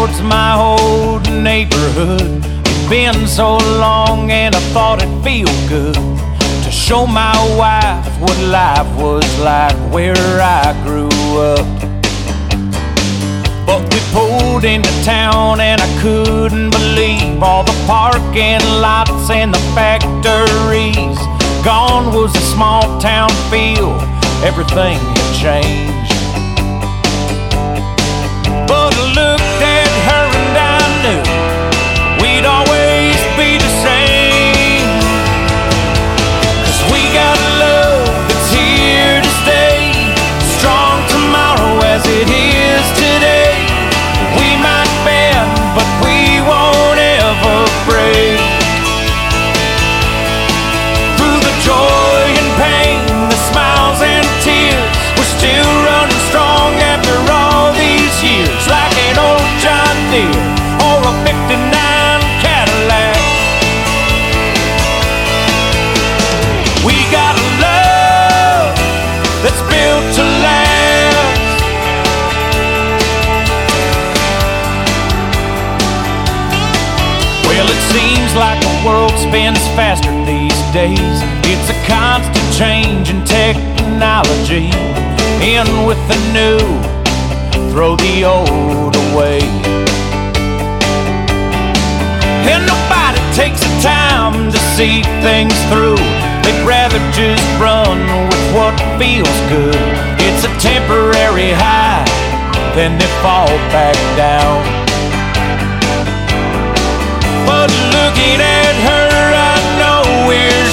towards my old neighborhood. It's been so long and I thought it'd feel good to show my wife what life was like where I grew up. But we pulled into town and I couldn't believe all the parking lots and the factories. Gone was the small town feel, everything had changed. But I looked at her and I knew we'd always be the same. 'Cause we got love that's here to stay, strong tomorrow as it is today. We might bend, but we won't ever break. Through the joy and pain, the smiles and tears, we're still running strong after all these years. Like an old John Deere or a '59 Cadillac, we got a love that's built to last. Well, it seems like the world spins faster these days. It's a constant change in technology. In with the new, throw the old away. And nobody takes the time to see things through. They'd rather just run with what feels good. It's a temporary high, then they fall back down. But looking at her, I know we're